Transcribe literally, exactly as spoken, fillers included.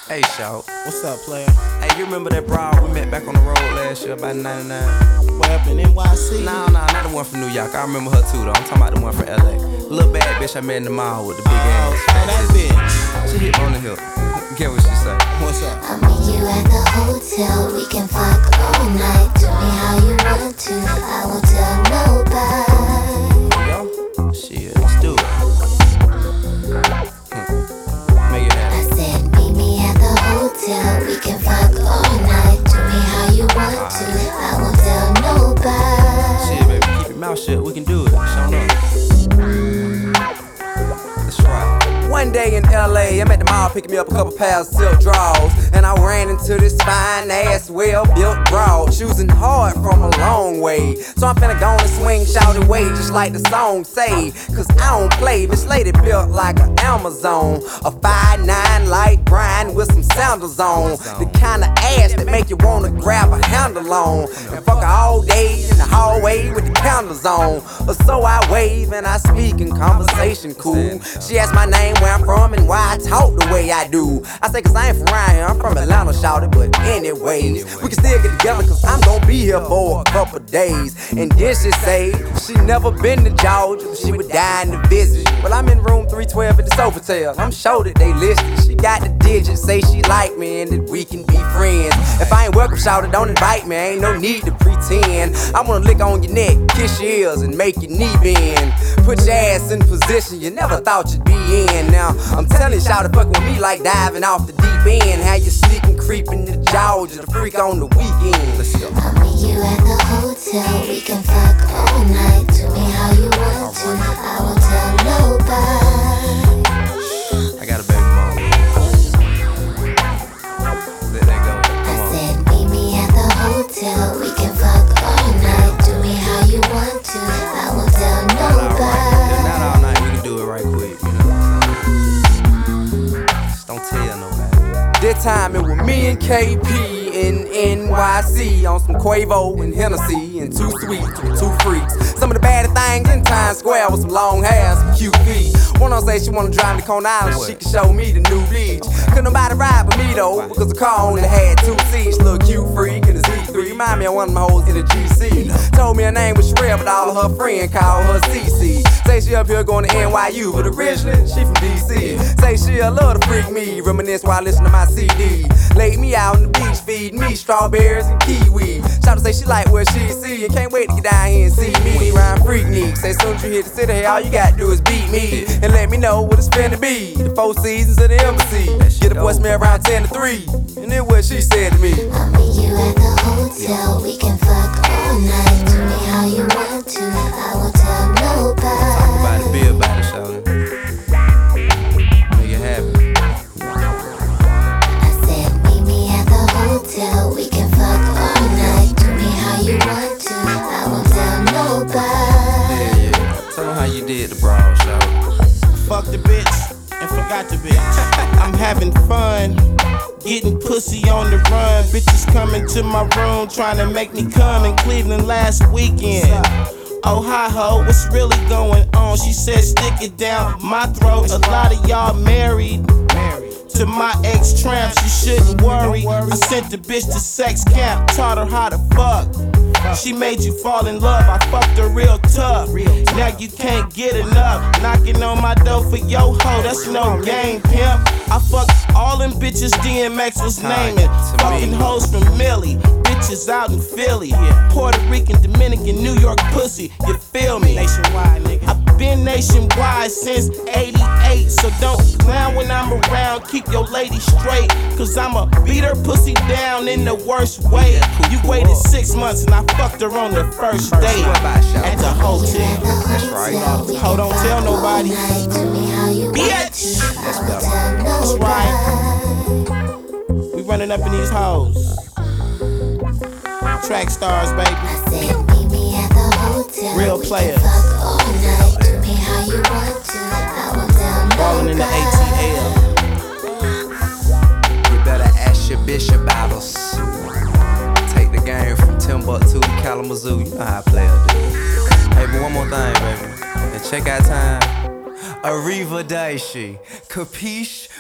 Hey, shout. What's up, player? Hey, you remember that broad we met back on the road last year, about ninety-nine? What happened in N Y C? Nah, nah, not the one from New York. I remember her too, though. I'm talking about the one from L A. Little bad bitch I met in the mall with the big Oh, ass. oh, that bitch. She hit me on the hip. Get what she say. What's up? I'll meet you at the hotel. We can fuck all night. Do me how you want to. I won't tell nobody. Yo, shit, let's do it. Hmm. Make it I happen. said, meet me at the hotel. We can fuck all night. Do me how you want to. I won't tell nobody. Shit, baby, keep your mouth shut. We can do it. Show up. Let's try. One day in L A, I'm at the mall picking me up a couple pairs of silk drawers, and I ran into this fine ass, well-built broad, choosing hard from a long way. So I'm finna go and swing, shout away, just like the song say. Cause I don't play, this lady built like an Amazon, a five nine light grind with some sandals on, the kind of ass that make you wanna grab a handle on, and fuck her all day in the hallway with the candles on. But so I wave and I speak in conversation cool. She asked my name, where I'm from, and why I talk the way I do. I say cause I ain't from around here, I'm from Atlanta, shouted, but anyways, we can still get together cause I'm gon' be here for a couple days. And then she say, she never been to Georgia, she would dying to visit. Well, I'm in room three twelve at the Sofitel, I'm sure that they listed. She got the digits, say she like me and that we can be friends. If I ain't welcome, shouted, don't invite me, ain't no need to pretend. I wanna lick on your neck, kiss your ears, and make your knee bend. Put your ass in position you never thought you'd be in. Now, I'm telling you, shout fucking with me like diving off the deep end. How you sneaking, creeping to Georgia, the freak on the weekend. Let's go. I'll meet you at the hotel. We can fuck all night. Do me how you want to. I won't tell nobody. I got a baby mama. Let that go. I Come on. said, meet me at the hotel. We can fuck all night. Do me how you want to. I won't tell Not all right. nobody. Not all night. We can do it right quick. You know what I'm saying? Just don't tell nobody. This time it was me and K P in N Y C on some Quavo and Hennessy and Too Sweet with two freaks. Some of the baddest things in Times Square with some long hair, some cute feet. One of them say she wanna drive me to Coney Island, she can show me the new beach. Couldn't nobody ride but me though, because the car only had two seats. Little cute freak in the Z three, remind me of one of my hoes in the G C. Told me her name was Shrell, but all of her friends called her C C. Say she up here going to N Y U, but originally she from D C. Say she'll love to freak me, reminisce while listening to my C D. Laid me out on the beach, feed me strawberries and kiwi. Shout to say she like what she see and can't wait to get down here and see me. Rhyme freak neat. Say soon as you hit the city, hey, all you gotta do is beat me and let me know what it's finna be. The four seasons of the embassy. Get a voice me around ten to three, and then what she said to me. I'll meet you at the hotel. We can fuck all night. Do me how you want to. I won't tell nobody. Talk about it, be about it, shout it. Make it happen. I said, meet me at the hotel. We can fuck all night. Do me how you want to. I won't tell nobody. Yeah, yeah. Tell them how you did the broad, shout it. Fuck the bitch and forgot the bitch. I'm having fun, getting pussy on the run. Bitches coming to my room trying to make me come in Cleveland last weekend. Oh, hi ho, what's really going on? She said, stick it down my throat. A lot of y'all married. To my ex-tramps, you shouldn't worry. I sent the bitch to sex camp, taught her how to fuck. She made you fall in love, I fucked her real tough. Now you can't get enough. Knocking on my door for yo ho, that's no game, pimp. I fucked all them bitches D M X was naming. Fucking hoes from Millie, bitches out in Philly. Puerto Rican, Dominican, New York pussy, you feel me? Nationwide, nigga. I've been nationwide since eighty-eight, so don't clown when I'm around. Keep your lady straight, cause I'ma beat her pussy down in the worst way. You waited six months and I fucked her on the first date at the hotel. That's right. Hold on, tell nobody. Bitch! That's better. That's right. We running up in these hoes. Track stars, baby. I said, meet me at the hotel. Real We players. can fuck all night. Do me how you want to. I won't tell Ballin' in the nobody. A T L. You better ask your bishop about us. Take the game from Timbuktu to Kalamazoo. You know how I play it, dude. Hey, but one more thing, baby. And check out time. Arrivederci. Capiche?